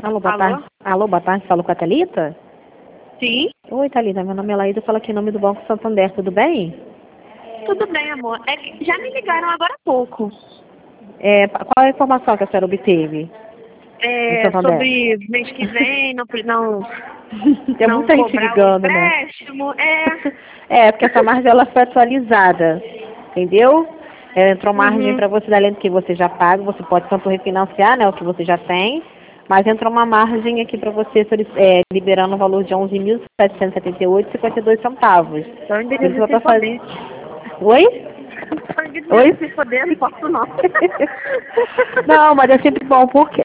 Alô, boa Alô? tarde. Alô, boa tarde. Falo com a Thalita? Sim? Oi, Thalita. Meu nome é Laísa. Falo aqui em nome do Banco Santander. Tudo bem? Tudo bem, amor. É que já me ligaram agora há pouco. Qual a informação que a senhora obteve do Santander? Sobre mês que vem, Tem não muita gente cobrar o ligando, né? empréstimo. Porque essa margem ela foi atualizada. Entendeu? Entrou margem Uhum. para você, além do que você já paga, você pode tanto refinanciar, né, o que você já tem, mas entrou uma margem aqui para você liberando o valor de 11.778,52 centavos. Só Por isso que endereço eu sem tô poder. fazendo. Oi? Só endereço Oi? sem poder, não posso não. Não, mas é sempre bom porque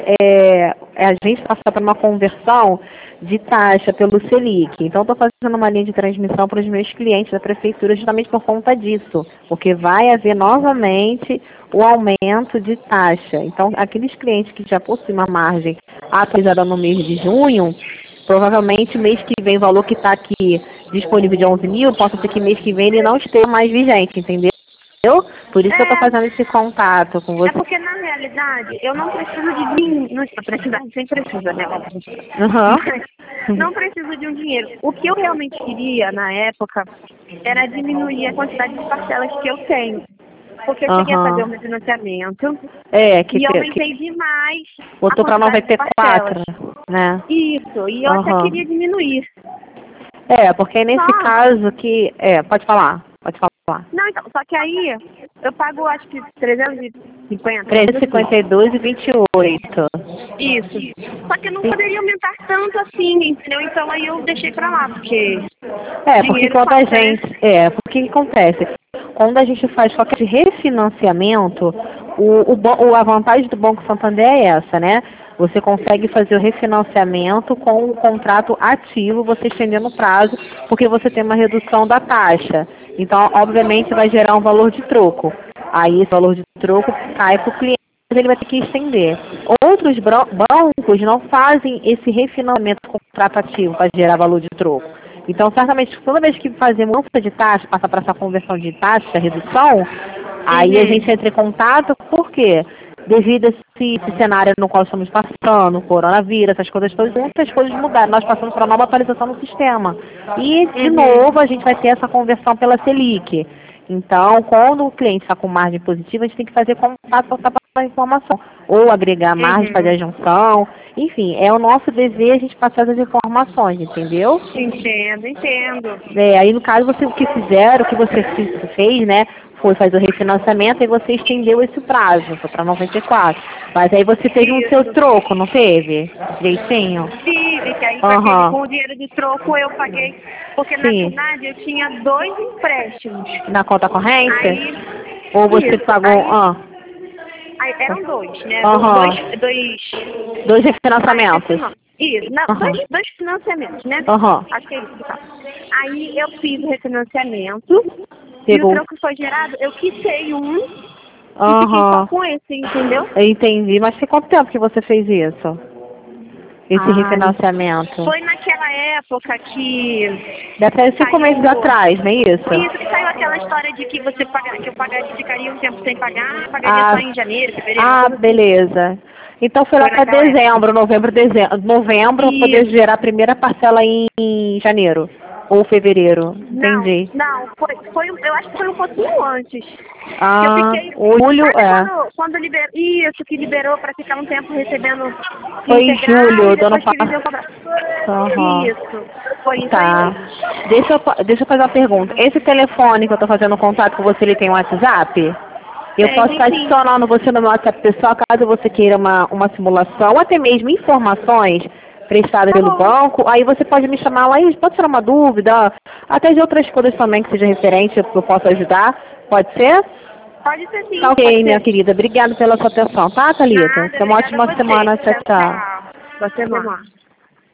a gente passa por uma conversão de taxa pelo Selic. Então, estou fazendo uma linha de transmissão para os meus clientes da prefeitura justamente por conta disso, porque vai haver novamente o aumento de taxa. Então, aqueles clientes que já possuem uma margem atualizada no mês de junho, provavelmente mês que vem o valor que está aqui disponível de 11 mil, pode ser que mês que vem ele não esteja mais vigente, entendeu? Por isso que eu estou fazendo esse contato com É você. porque, na realidade, eu não preciso de dinheiro. Não precisar, sem precisa, né? Aham. Mas não preciso de um dinheiro. O que eu realmente queria, na época, era diminuir a quantidade de parcelas que eu tenho. Porque eu cheguei a fazer Aham. um refinanciamento Que e aumentei demais a botou para quantidade de parcelas. 94, né? Isso, e eu até Aham. queria diminuir. Porque nesse Só, caso que. Pode falar. Pode falar. não, então, só que aí eu pago acho que 350, uma coisa assim. 352,28. Isso. Só que eu não poderia aumentar tanto assim, entendeu? Então aí eu deixei pra lá, porque Porque dinheiro quando a falta, né? gente. Porque o que acontece? Quando a gente faz qualquer refinanciamento, a vantagem do Banco Santander é essa, né? Você consegue fazer o refinanciamento com o contrato ativo, você estendendo o prazo, porque você tem uma redução da taxa. Então, obviamente, vai gerar um valor de troco. Aí, esse valor de troco cai para o cliente, ele vai ter que estender. Outros bancos não fazem esse refinanciamento com contrato ativo para gerar valor de troco. Então, certamente, toda vez que fazer mudança de taxa, passa para essa conversão de taxa, redução, aí a gente Uhum. entra em contato, por quê? Devido a esse cenário no qual estamos passando, coronavírus, essas coisas todas, muitas coisas mudaram. Nós passamos para uma nova atualização no sistema. E, de Uhum. novo, a gente vai ter essa conversão pela Selic. Então, quando o cliente está com margem positiva, a gente tem que fazer contato para passar a informação. Ou agregar margem, fazer Uhum. a junção. Enfim, é o nosso dever a gente passar as informações, entendeu? Entendo, entendo. Aí no caso você o que fizeram, o que você fez, né, foi fazer o refinanciamento e você estendeu esse prazo, foi para 94. Mas aí você teve um seu Isso. troco, não teve? Direitinho? Tive, que aí Aham. com o dinheiro de troco eu paguei, porque na Sim. verdade eu tinha 2 empréstimos. Na conta corrente? Aí, Ou você isso, pagou. aí eram dois, né? Aham. Dois. Dois Ah, esqueci o refinanciamentos. nome. Isso, não, Aham. dois financiamentos, né? Aham. Acho que é isso que tá. Aí eu fiz o refinanciamento e o Pegou. troco foi gerado, eu quitei um e fiquei só Aham. com esse, entendeu? Eu entendi. Mas tem quanto tempo que você fez isso? Esse Ai, refinanciamento? foi naquela época que Deve ser 5 meses saiu. atrás, não é isso? Isso que saiu aquela história de que que eu ficaria um tempo sem pagar, pagaria só Ah, em janeiro, fevereiro, uma coisa assim. beleza. Então foi lá Foi para naquela época. dezembro, novembro, poder Isso. gerar a primeira parcela em janeiro ou fevereiro. Entendi. Não, eu acho que foi um pouquinho antes. Que eu Ah, fiquei, julho, sabe quando liberou, isso, que liberou para ficar um tempo recebendo foi em integral julho e do ano depois que eles iam passado. cobrar. Aham. Isso, foi isso aí Tá. mesmo. Deixa eu fazer uma pergunta. Esse telefone que eu tô fazendo contato com você, ele tem um WhatsApp? Eu posso Tem estar sim. adicionando você no meu WhatsApp pessoal, caso você queira uma simulação, ou até mesmo informações prestadas Tá pelo bom. banco. Aí você pode me chamar lá e pode tirar uma dúvida, até de outras coisas também que seja referente, que eu posso ajudar. Pode ser? Pode ser Tá sim, pode ok, minha ser. querida. Obrigada pela sua atenção, tá, Thalita? Nada, Tenha uma obrigada a ótima você. semana. Tchau, tchau. Tchau. Boa semana.